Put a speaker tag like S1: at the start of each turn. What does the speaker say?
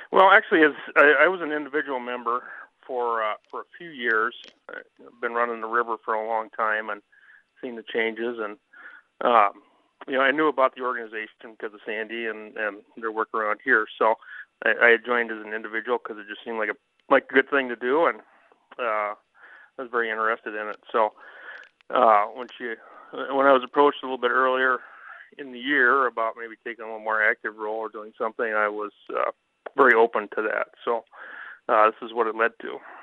S1: Well, actually, as I was an individual member for a few years. I've been running the river for a long time and seen the changes. And um, I knew about the organization because of Sandy and their work around here. So I had joined as an individual because it just seemed like a good thing to do, and I was very interested in it. So when I was approached a little bit earlier in the year about maybe taking a little more active role or doing something, I was very open to that. So this is what it led to.